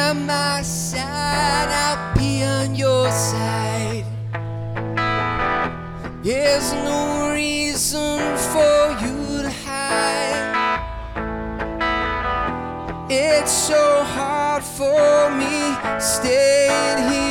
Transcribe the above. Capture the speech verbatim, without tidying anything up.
by my side, I'll be on your side. There's no reason for you to hide. It's so hard for me staying here